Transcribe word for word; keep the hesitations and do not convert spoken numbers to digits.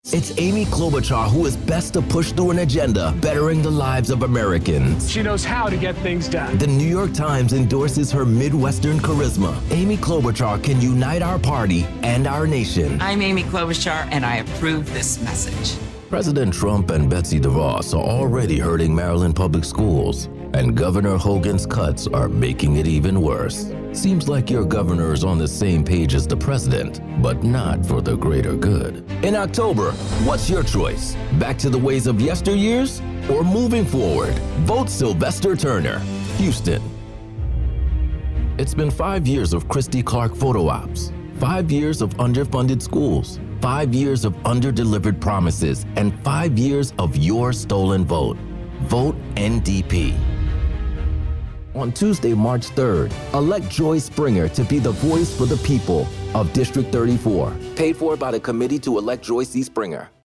It's Amy Klobuchar who is best to push through an agenda bettering the lives of Americans. She knows how to get things done. The New York Times endorses her Midwestern charisma. Amy Klobuchar can unite our party and our nation. I'm Amy Klobuchar, and I approve this message. President Trump and Betsy DeVos are already hurting Maryland public schools, and Governor Hogan's cuts are making it even worse. Seems like your governor is on the same page as the president, but not for the greater good. In October, what's your choice? Back to the ways of yesteryears or moving forward? Vote Sylvester Turner, Houston. It's been five years of Christy Clark photo ops, five years of underfunded schools, five years of under-delivered promises, and five years of your stolen vote. Vote N D P. On Tuesday, March third, elect Joy Springer to be the voice for the people of District thirty-four. Paid for by the Committee to Elect Joy C. Springer.